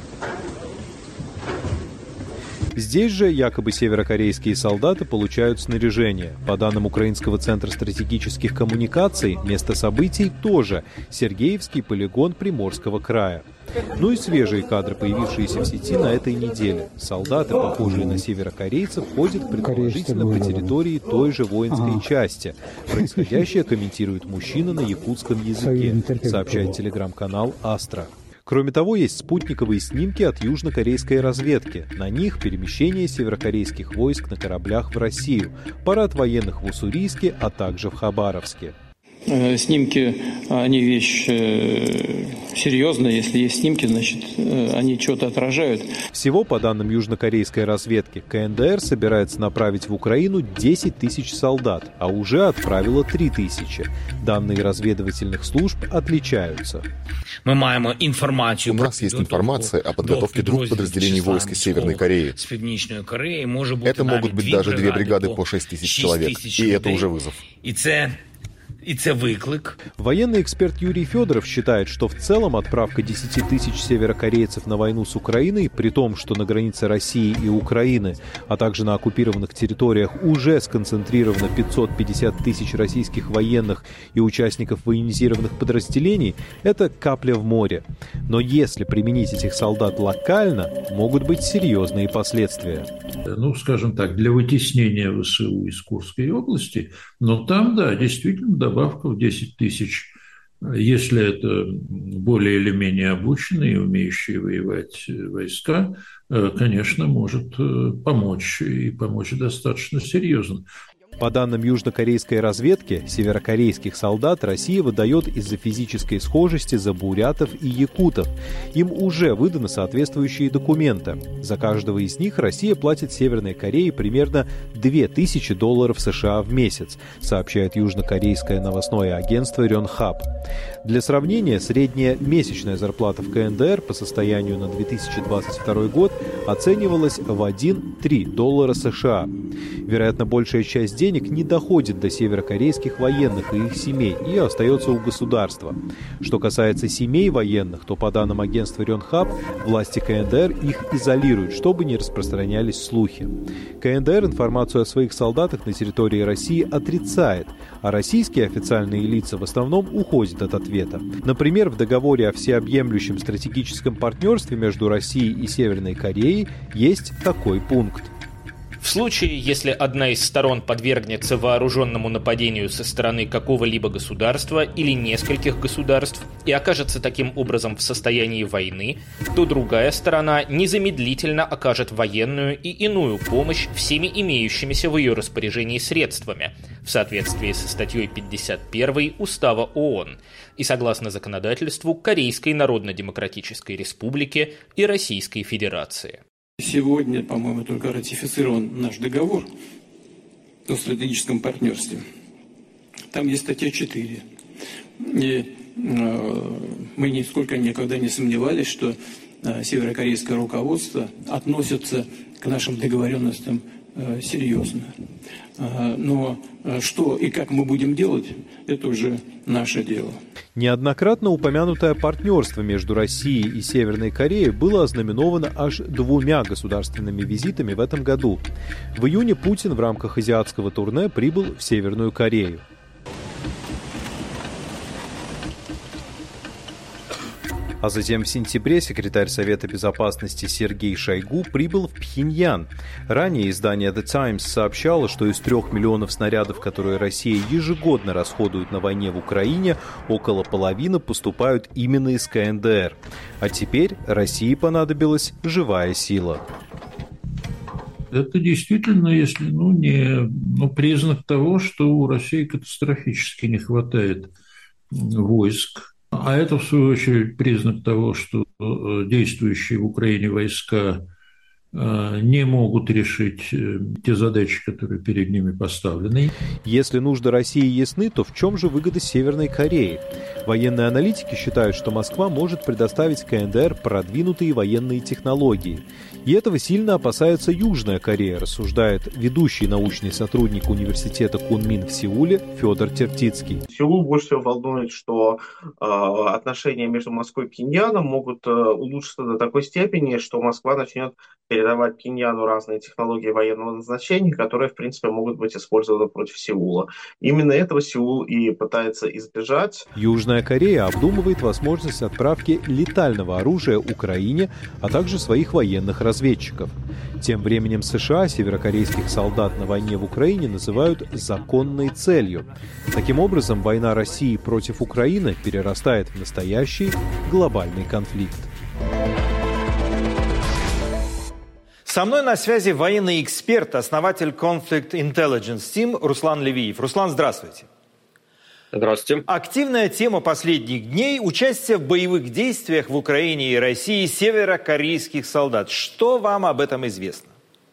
Здесь же якобы северокорейские солдаты получают снаряжение. По данным Украинского центра стратегических коммуникаций, место событий тоже Сергеевский полигон Приморского края. Ну и свежие кадры, появившиеся в сети на этой неделе. Солдаты, похожие на северокорейцев, ходят предположительно по территории той же воинской части. Происходящее комментирует мужчина на якутском языке, сообщает телеграм-канал «Астра». Кроме того, есть спутниковые снимки от южнокорейской разведки. На них перемещение северокорейских войск на кораблях в Россию, парад военных в Уссурийске, а также в Хабаровске. Снимки, они вещь серьезная. Если есть снимки, значит, они что-то отражают. Всего, по данным южнокорейской разведки, КНДР собирается направить в Украину десять тысяч солдат, а уже отправила три тысячи. Данные разведывательных служб отличаются. Мы маем информацию. У нас есть информация о подготовке двух подразделений войск Северной Кореи. Это могут быть даже две бригады по шесть тысяч человек. И это уже вызов. И це виклик. Военный эксперт Юрий Федоров считает, что в целом отправка десяти тысяч северокорейцев на войну с Украиной, при том, что на границе России и Украины, а также на оккупированных территориях уже сконцентрировано пятьсот пятьдесят тысяч российских военных и участников военизированных подразделений, это капля в море. Но если применить этих солдат локально, могут быть серьезные последствия. Ну, скажем так, для вытеснения ВСУ из Курской области, но там, да, действительно, добавка в десять тысяч, если это более или менее обученные и умеющие воевать войска, конечно, может помочь, и помочь достаточно серьезно. По данным южнокорейской разведки, северокорейских солдат Россия выдает из-за физической схожести за бурятов и якутов. Им уже выданы соответствующие документы. За каждого из них Россия платит Северной Корее примерно две тысячи долларов США в месяц, сообщает южнокорейское новостное агентство Рёнхаб. Для сравнения, средняя месячная зарплата в КНДР по состоянию на две тысячи двадцать второй год оценивалась в один целых три десятых доллара США. Вероятно, большая часть денег не доходит до северокорейских военных и их семей и остается у государства. Что касается семей военных, то по данным агентства Рёнхаб, власти КНДР их изолируют, чтобы не распространялись слухи. КНДР информацию о своих солдатах на территории России отрицает, а российские официальные лица в основном уходят от ответа. Например, в договоре о всеобъемлющем стратегическом партнерстве между Россией и Северной Кореей есть такой пункт. В случае, если одна из сторон подвергнется вооруженному нападению со стороны какого-либо государства или нескольких государств и окажется таким образом в состоянии войны, то другая сторона незамедлительно окажет военную и иную помощь всеми имеющимися в ее распоряжении средствами, в соответствии со статьей пятьдесят первой Устава ООН и согласно законодательству Корейской Народно-Демократической Республики и Российской Федерации. Сегодня, по-моему, только ратифицирован наш договор о стратегическом партнерстве. Там есть статья четыре. И э, мы нисколько никогда не сомневались, что э, северокорейское руководство относится к нашим договоренностям э, серьезно. Э, но э, что и как мы будем делать, это уже наше дело. Неоднократно упомянутое партнерство между Россией и Северной Кореей было ознаменовано аж двумя государственными визитами в этом году. В июне Путин в рамках азиатского турне прибыл в Северную Корею. А затем в сентябре секретарь Совета Безопасности Сергей Шойгу прибыл в Пхеньян. Ранее издание The Times сообщало, что из трех миллионов снарядов, которые Россия ежегодно расходует на войне в Украине, около половины поступают именно из ка эн дэ эр. А теперь России понадобилась живая сила. Это действительно, если ну, не ну, признак того, что у России катастрофически не хватает войск. А это, в свою очередь, признак того, что действующие в Украине войска не могут решить те задачи, которые перед ними поставлены. Если нужды России ясны, то в чем же выгода Северной Кореи? Военные аналитики считают, что Москва может предоставить ка эн дэ эр продвинутые военные технологии. И этого сильно опасается Южная Корея, рассуждает ведущий научный сотрудник университета Кунмин в Сеуле Федор Тертицкий. Сеул больше всего волнует, что э, отношения между Москвой и Пхеньяном могут э, улучшиться до такой степени, что Москва начнет передавать Пхеньяну разные технологии военного назначения, которые, в принципе, могут быть использованы против Сеула. Именно этого Сеул и пытается избежать. Южная Корея обдумывает возможность отправки летального оружия Украине, а также своих военных разведчиков. Тем временем США северокорейских солдат на войне в Украине называют законной целью. Таким образом, война России против Украины перерастает в настоящий глобальный конфликт. Со мной на связи военный эксперт, основатель Conflict Intelligence Team Руслан Левиев. Руслан, здравствуйте. Здравствуйте. Активная тема последних дней – участие в боевых действиях в Украине и России северокорейских солдат. Что вам об этом известно?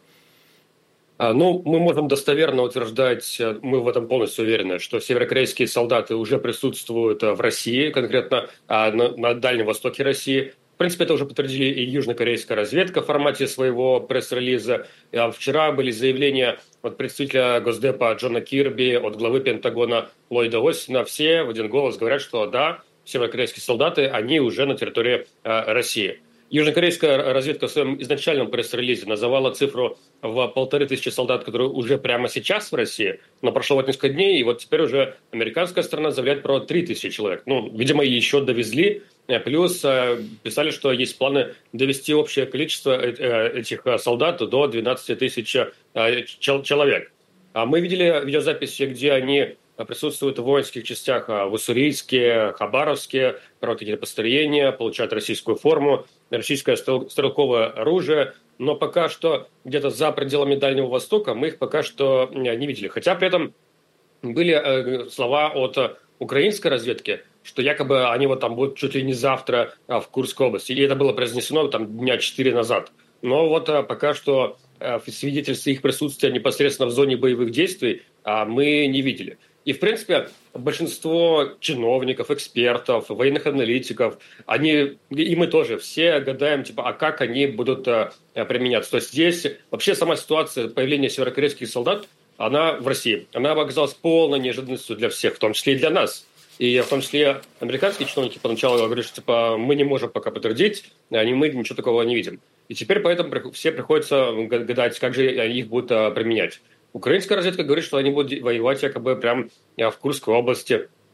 Ну, мы можем достоверно утверждать, мы в этом полностью уверены, что северокорейские солдаты уже присутствуют в России, конкретно на, на Дальнем Востоке России. В принципе, это уже подтвердили и южнокорейская разведка в формате своего пресс-релиза. Вчера были заявления от представителя Госдепа Джона Кирби, от главы Пентагона Ллойда Остина. Все в один голос говорят, что да, северокорейские солдаты, они уже на территории э, России. Южнокорейская разведка в своем изначальном пресс-релизе называла цифру в полторы тысячи солдат, которые уже прямо сейчас в России, но прошло вот несколько дней, и вот теперь уже американская сторона заявляет про три тысячи человек. Ну, видимо, еще довезли, плюс писали, что есть планы довести общее количество этих солдат до двенадцати тысяч человек. Мы видели видеозаписи, где они присутствуют в воинских частях в Уссурийске, Хабаровске, проводят какие-то построения, получают российскую форму, российское стрелковое оружие, но пока что где-то за пределами Дальнего Востока мы их пока что не видели. Хотя при этом были слова от украинской разведки, что якобы они вот там будут чуть ли не завтра в Курской области. И это было произнесено там дня четыре назад. Но вот пока что свидетельств их присутствия непосредственно в зоне боевых действий мы не видели. И, в принципе, большинство чиновников, экспертов, военных аналитиков, они, и мы тоже, все гадаем, типа, а как они будут а, применяться. То есть здесь вообще сама ситуация появления северокорейских солдат, она в России, она оказалась полной неожиданностью для всех, в том числе и для нас. И в том числе американские чиновники поначалу говорили, что типа, мы не можем пока подтвердить, они, мы ничего такого не видим. И теперь поэтому все приходится гадать, как же их будут а, применять. Украинская разведка говорит, что они будут воевать якобы прямо в Курской области.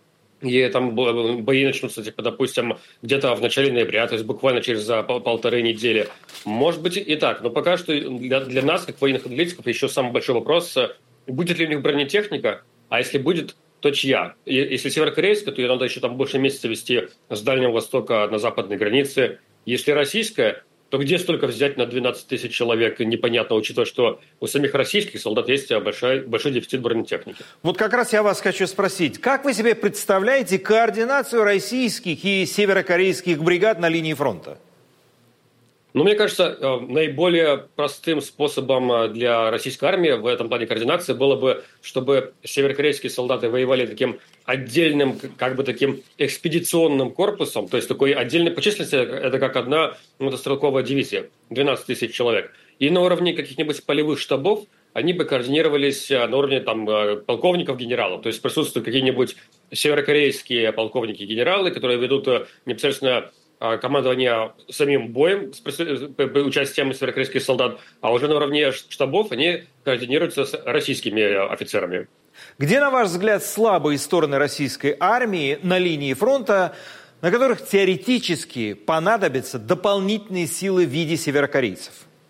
и там бои начнутся, типа, допустим, где-то в начале ноября, то есть буквально через пол полторы недели. Может быть и так, но пока что для, для нас, как военных аналитиков, еще самый большой вопрос, будет ли у них бронетехника, а если будет, то чья? И, если северокорейская, то ее надо еще там больше месяца везти с Дальнего Востока на западной границе. Если российская, то где столько взять на двенадцать тысяч человек, непонятно, учитывая, что у самих российских солдат есть большой, большой дефицит бронетехники. Вот как раз я вас хочу спросить, как вы себе представляете координацию российских и северокорейских бригад на линии фронта? Ну, мне кажется, наиболее простым способом для российской армии в этом плане координации было бы, чтобы северокорейские солдаты воевали таким отдельным, как бы таким экспедиционным корпусом, то есть такой отдельной по численности, это как одна мотострелковая дивизия, двенадцать тысяч человек. И на уровне каких-нибудь полевых штабов они бы координировались на уровне там, полковников, генералов. То есть присутствуют какие-нибудь северокорейские полковники-генералы, которые ведут непосредственно командование самим боем с участием северокорейских солдат, а уже на уровне штабов они координируются с российскими офицерами. Где, на ваш взгляд, слабые стороны российской армии на линии фронта, на которых теоретически понадобятся дополнительные силы в виде северокорейцев?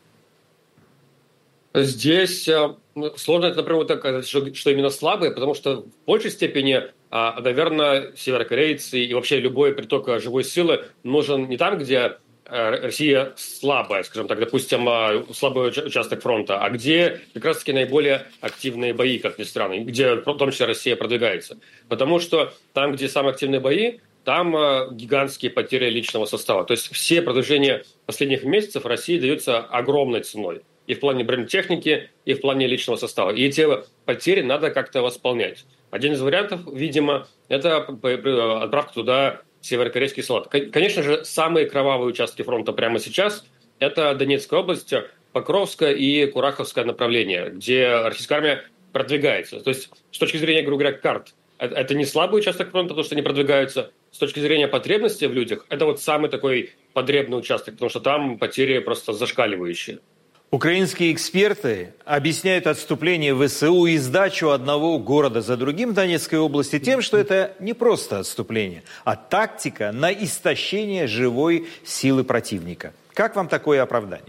Здесь сложно это, например, сказать, что, что именно слабые, потому что в большей степени, наверное, северокорейцы и вообще любой приток живой силы нужен не там, где Россия слабая, скажем так, допустим, слабый участок фронта, а где как раз-таки наиболее активные бои, как ни странно, где в том числе Россия продвигается. Потому что там, где самые активные бои, там гигантские потери личного состава. То есть все продвижения последних месяцев России даются огромной ценой. И в плане бронетехники, и в плане личного состава. И эти потери надо как-то восполнять. Один из вариантов, видимо, это отправка туда северокорейских солдат. Конечно же, самые кровавые участки фронта прямо сейчас – это Донецкая область, Покровское и Кураховское направление, где российская армия продвигается. То есть, с точки зрения, грубо говоря, карт, это не слабый участок фронта, потому что они продвигаются. С точки зрения потребностей в людях, это вот самый такой потребный участок, потому что там потери просто зашкаливающие. Украинские эксперты объясняют отступление ВСУ и сдачу одного города за другим в Донецкой области тем, что это не просто отступление, а тактика на истощение живой силы противника. Как вам такое оправдание?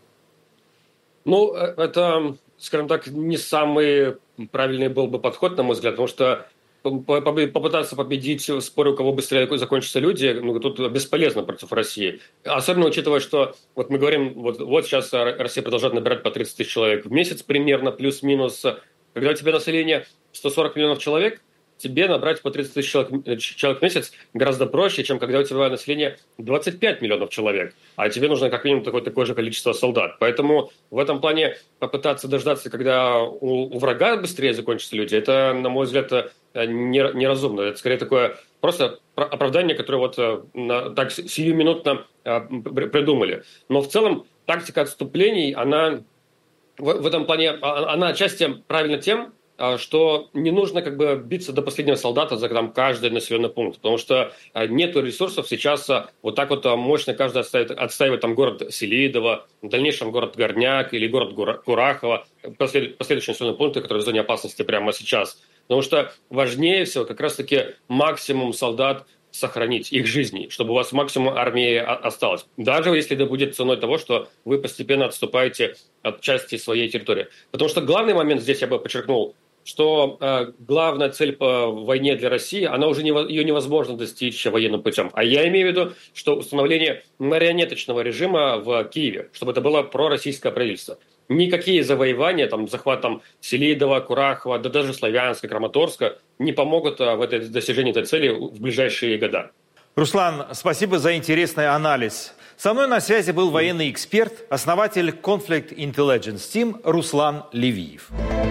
Ну, это, скажем так, не самый правильный был бы подход, на мой взгляд, потому что попытаться победить в споре, у кого быстрее закончатся люди, ну, тут бесполезно против России. Особенно учитывая, что вот мы говорим, вот, вот сейчас Россия продолжает набирать по тридцать тысяч человек в месяц примерно, плюс-минус. Когда у тебя население сто сорок миллионов человек, тебе набрать по тридцать тысяч человек, человек в месяц гораздо проще, чем когда у тебя население двадцать пять миллионов человек, а тебе нужно как минимум такое, такое же количество солдат. Поэтому в этом плане попытаться дождаться, когда у, у врага быстрее закончатся люди, это, на мой взгляд, неразумно. Это скорее такое просто оправдание, которое вот на, так сиюминутно придумали. Но в целом тактика отступлений, она в, в этом плане, она отчасти правильна тем, что не нужно как бы биться до последнего солдата за там, каждый населенный пункт, потому что нет ресурсов сейчас вот так вот мощно каждый отстаивает, отстаивает там город Селидово, в дальнейшем город Горняк или город Курахово, послед, последующие населенные пункты, которые в зоне опасности прямо сейчас. Потому что важнее всего как раз-таки максимум солдат сохранить, их жизни, чтобы у вас максимум армии осталось. Даже если это будет ценой того, что вы постепенно отступаете от части своей территории. Потому что главный момент здесь я бы подчеркнул, что э, главная цель по войне для России, она уже не, ее невозможно достичь военным путем. А я имею в виду, что установление марионеточного режима в Киеве, чтобы это было пророссийское правительство. Никакие завоевания, там, захват там, Селидова, Курахова, да даже Славянска, Краматорска не помогут в этой, достижении этой цели в ближайшие года. Руслан, спасибо за интересный анализ. Со мной на связи был военный эксперт, основатель Conflict Intelligence Team Руслан Левиев.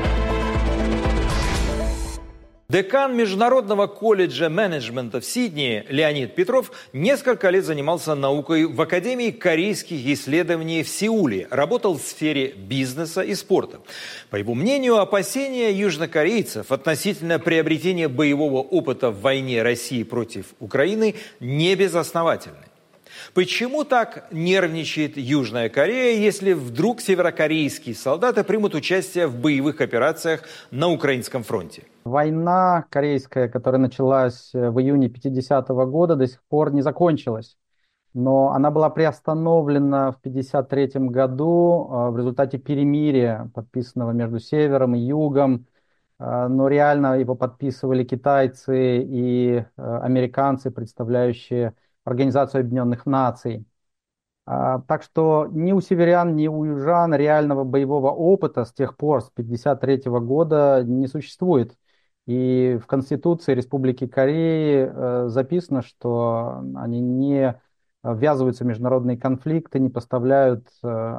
Декан Международного колледжа менеджмента в Сиднее Леонид Петров несколько лет занимался наукой в Академии корейских исследований в Сеуле, работал в сфере бизнеса и спорта. По его мнению, опасения южнокорейцев относительно приобретения боевого опыта в войне России против Украины не безосновательны. Почему так нервничает Южная Корея, если вдруг северокорейские солдаты примут участие в боевых операциях на украинском фронте? Война корейская, которая началась в июне пятидесятого года, до сих пор не закончилась. Но она была приостановлена в пятьдесят третьем году в результате перемирия, подписанного между Севером и Югом. Но реально его подписывали китайцы и американцы, представляющие Организацию Объединенных Наций. Так что ни у северян, ни у южан реального боевого опыта с тех пор, с пятьдесят третьего года, не существует. И в Конституции Республики Кореи записано, что они не ввязываются в международные конфликты, не поставляют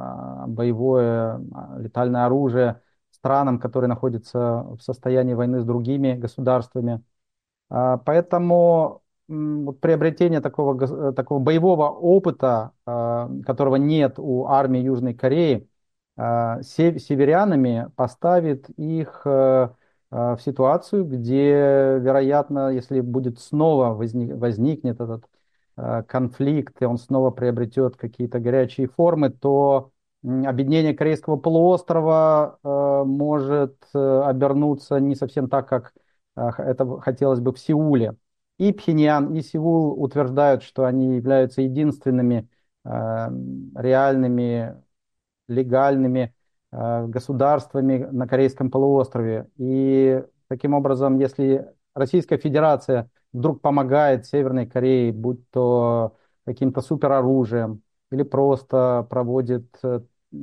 боевое летальное оружие странам, которые находятся в состоянии войны с другими государствами. Поэтому вот приобретение такого, такого боевого опыта, которого нет у армии Южной Кореи, северянами поставит их в ситуацию, где, вероятно, если будет снова возник, возникнет этот конфликт, и он снова приобретет какие-то горячие формы, то объединение Корейского полуострова э, может э, обернуться не совсем так, как э, это хотелось бы в Сеуле. И Пхеньян, и Сеул утверждают, что они являются единственными э, реальными, легальными э, государствами на Корейском полуострове. И таким образом, если Российская Федерация вдруг помогает Северной Корее, будь то каким-то супероружием, или просто проводит э,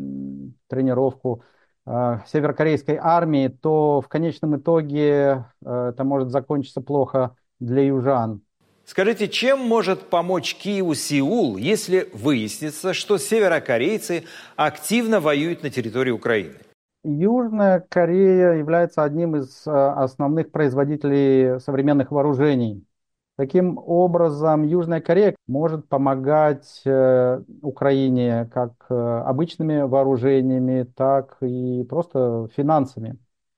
тренировку э, северокорейской армии, то в конечном итоге э, это может закончиться плохо для южан. Скажите, чем может помочь Киеву Сеул, если выяснится, что северокорейцы активно воюют на территории Украины? Южная Корея является одним из э, основных производителей современных вооружений. Таким образом, Южная Корея может помогать э, Украине как э, обычными вооружениями, так и просто финансами.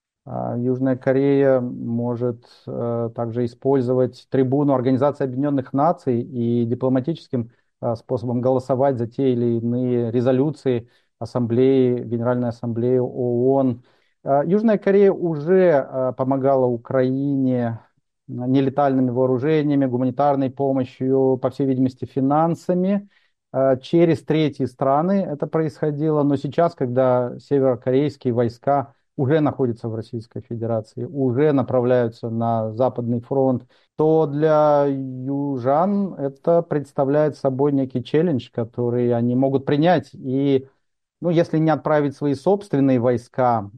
А Южная Корея может э, также использовать трибуну Организации Объединенных Наций и дипломатическим э, способом голосовать за те или иные резолюции Ассамблеи, Генеральной Ассамблеи ООН. Э, Южная Корея уже э, помогала Украине нелетальными вооружениями, гуманитарной помощью, по всей видимости, финансами. Через третьи страны это происходило, но сейчас, когда северокорейские войска уже находятся в Российской Федерации, уже направляются на Западный фронт, то для южан это представляет собой некий челлендж, который они могут принять. И ну, если не отправить свои собственные войска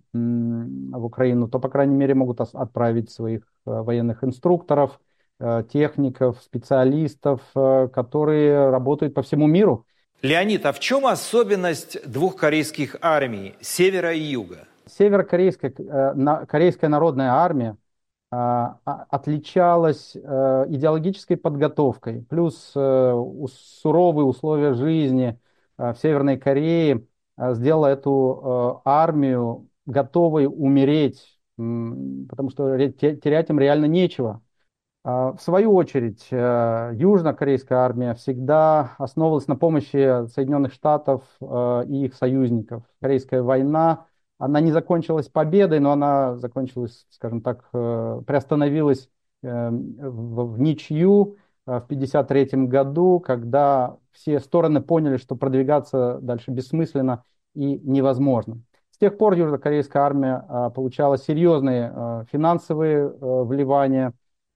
м, в Украину, то, по крайней мере, могут отправить своих э, военных инструкторов, э, техников, специалистов, э, которые работают по всему миру. Леонид, а в чем особенность двух корейских армий, севера и юга? Северокорейская э, на, корейская народная армия э, отличалась э, идеологической подготовкой, плюс э, суровые условия жизни э, в Северной Корее сделала эту э, армию готовой умереть, м, потому что терять им реально нечего. А, в свою очередь, э, южнокорейская армия всегда основывалась на помощи Соединенных Штатов э, и их союзников. Корейская война, она не закончилась победой, но она закончилась, скажем так, э, приостановилась э, в, в ничью в пятьдесят третьем году, когда все стороны поняли, что продвигаться дальше бессмысленно и невозможно. С тех пор южнокорейская армия а, получала серьезные а, финансовые а, вливания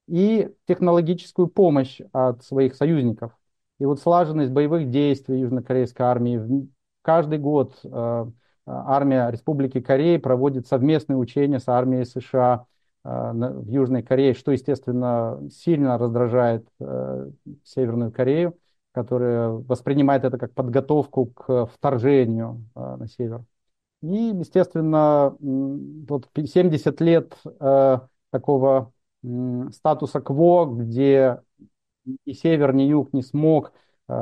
и технологическую помощь от своих союзников. И вот слаженность боевых действий южнокорейской армии. Каждый год а, армия Республики Корея проводит совместные учения с армией США в Южной Корее, что, естественно, сильно раздражает э, Северную Корею, которая воспринимает это как подготовку к вторжению э, на север. И, естественно, вот семьдесят лет э, такого э, статуса кво, где ни север, ни юг не смог э,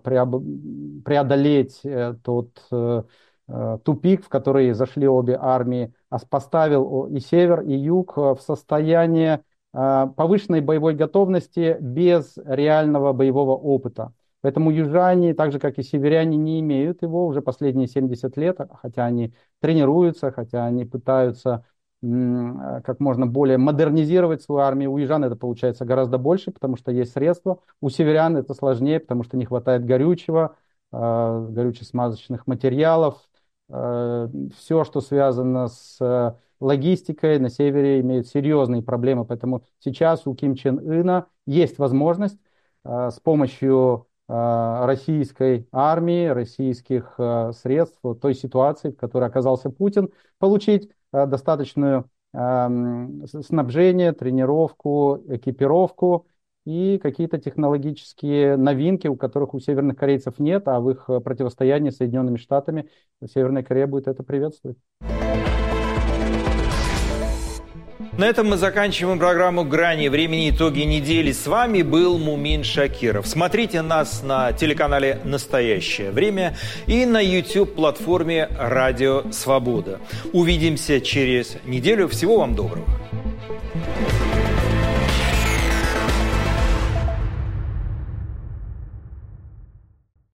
преодолеть э, тот э, тупик, в который зашли обе армии, а поставил и север, и юг в состояние повышенной боевой готовности без реального боевого опыта. Поэтому южане, так же как и северяне, не имеют его уже последние семьдесят лет, хотя они тренируются, хотя они пытаются как можно более модернизировать свою армию. У южан это получается гораздо больше, потому что есть средства. У северян это сложнее, потому что не хватает горючего, горюче-смазочных материалов. Все, что связано с логистикой на севере, имеют серьезные проблемы. Поэтому сейчас у Ким Чен Ына есть возможность с помощью российской армии, российских средств, вот той ситуации, в которой оказался Путин, получить достаточное снабжение, тренировку, экипировку и какие-то технологические новинки, у которых у северных корейцев нет, а в их противостоянии с Соединенными Штатами Северная Корея будет это приветствовать. На этом мы заканчиваем программу «Грани времени. Итоги недели». С вами был Мумин Шакиров. Смотрите нас на телеканале «Настоящее время» и на YouTube-платформе «Радио Свобода». Увидимся через неделю. Всего вам доброго.